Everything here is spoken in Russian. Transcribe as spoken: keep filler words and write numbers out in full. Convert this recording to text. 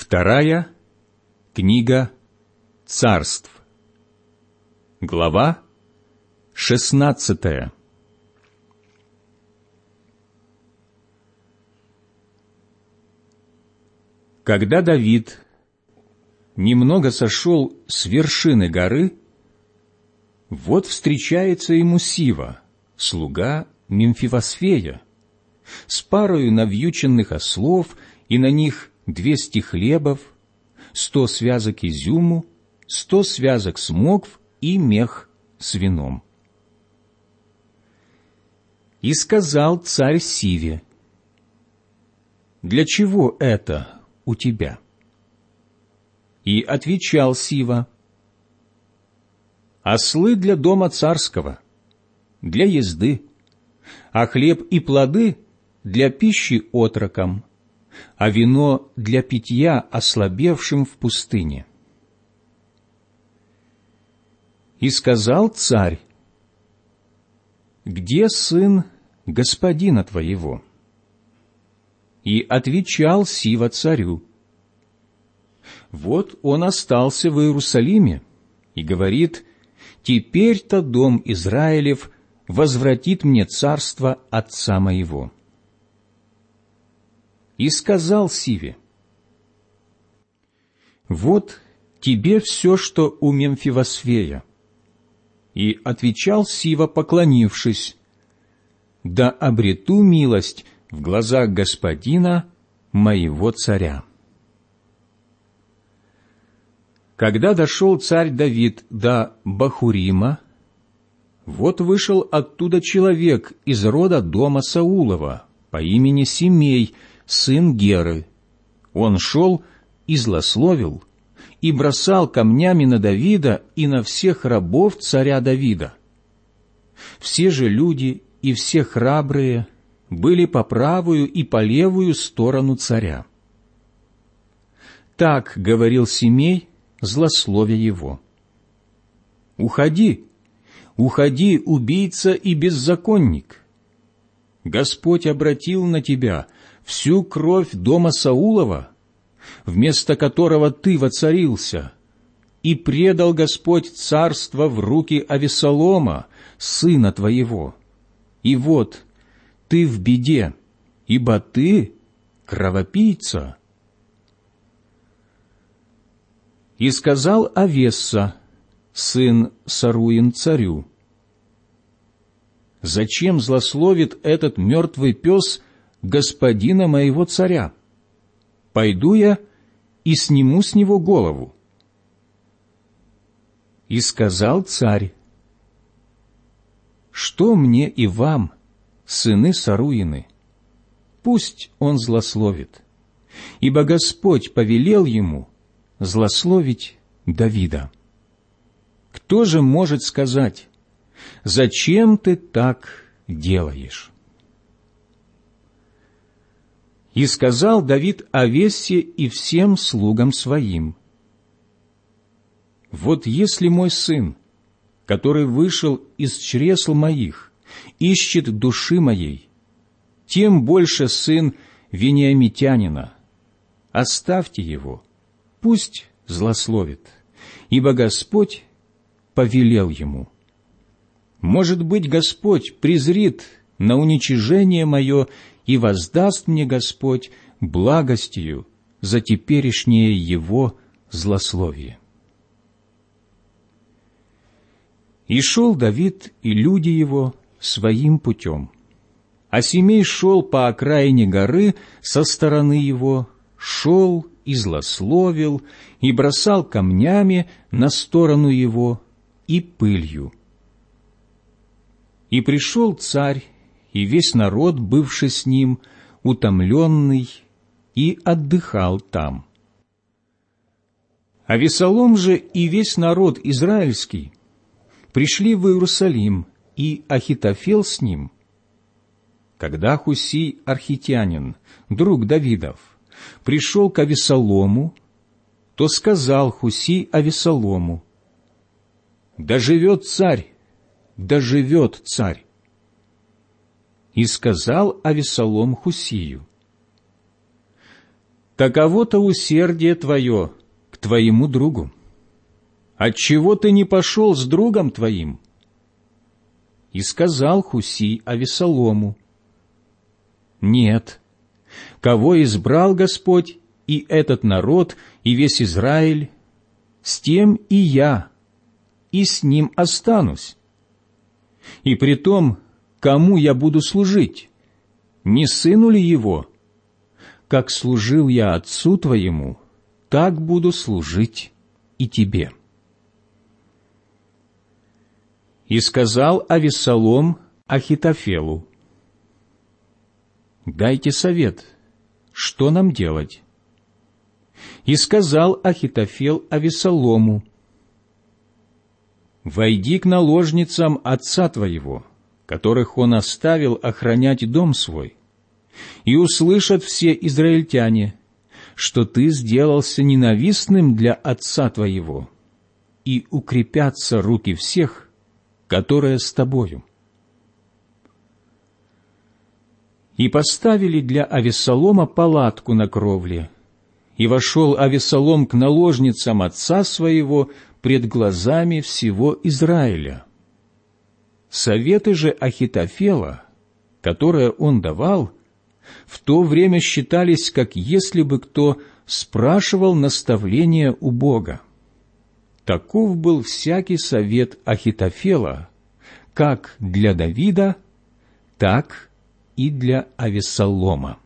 Вторая книга Царств, глава шестнадцатая. Когда Давид немного сошел с вершины горы, вот встречается ему Сива, слуга Мемфивосфея, с парою навьюченных ослов, и на них двести хлебов, сто связок изюму, сто связок смокв и мех с вином. И сказал царь Сиве: «Для чего это у тебя?» И отвечал Сива: «Ослы для дома царского, для езды, а хлеб и плоды для пищи отрокам, а вино для питья ослабевшим в пустыне». И сказал царь: «Где сын господина твоего?» И отвечал Сива царю: «Вот он остался в Иерусалиме и говорит: теперь-то дом Израилев возвратит мне царство отца моего». И сказал Сиве: «Вот тебе все, что у Мемфивосфея». И отвечал Сива, поклонившись: «Да обрету милость в глазах господина моего царя». Когда дошел царь Давид до Бахурима, вот вышел оттуда человек из рода дома Саулова по имени Семей, сын Геры. Он шел и злословил, и бросал камнями на Давида и на всех рабов царя Давида. Все же люди и все храбрые были по правую и по левую сторону царя. Так говорил Семей, злословя его: «Уходи, уходи, убийца и беззаконник! Господь обратил на тебя всю кровь дома Саулова, вместо которого ты воцарился, и предал Господь царство в руки Авессалома, сына твоего. И вот ты в беде, ибо ты кровопийца». И сказал Авесса, сын Саруин, царю: «Зачем злословит этот мертвый пес господина моего царя? Пойду я и сниму с него голову». И сказал царь: «Что мне и вам, сыны Саруины? Пусть он злословит, ибо Господь повелел ему злословить Давида. Кто же может сказать: зачем ты так делаешь?» И сказал Давид Авессе и всем слугам своим: «Вот если мой сын, который вышел из чресл моих, ищет души моей, тем больше сын вениамитянина, оставьте его, пусть злословит, ибо Господь повелел ему. Может быть, Господь презрит на уничижение мое, и воздаст мне Господь благостью за теперешнее его злословие». И шел Давид и люди его своим путем, а Семей шел по окраине горы со стороны его, шел и злословил, и бросал камнями на сторону его и пылью. И пришел царь и весь народ, бывший с ним, утомленный, и отдыхал там. Авессалом же и весь народ израильский пришли в Иерусалим, и Ахитофел с ним. Когда Хусий архитянин, друг Давидов, пришел к Авессалому, то сказал Хусий Авессалому: «Да живет царь, да живет царь!» И сказал Авессалом Хусию: таково-то усердие твое к твоему другу. Отчего ты не пошел с другом твоим? И сказал Хусий Авессалому: нет, кого избрал Господь, и этот народ, и весь Израиль, с тем и я, и с ним останусь. И притом, кому я буду служить? Не сыну ли его? Как служил я отцу твоему, так буду служить и тебе. И сказал Авессалом Ахитофелу: дайте совет, что нам делать? И сказал Ахитофел Авессалому: войди к наложницам отца твоего, которых он оставил охранять дом свой, и услышат все израильтяне, что ты сделался ненавистным для отца твоего, и укрепятся руки всех, которые с тобою. И поставили для Авессалома палатку на кровле, и вошел Авессалом к наложницам отца своего пред глазами всего Израиля. Советы же Ахитофела, которые он давал, в то время считались, как если бы кто спрашивал наставления у Бога. Таков был всякий совет Ахитофела, как для Давида, так и для Авессалома.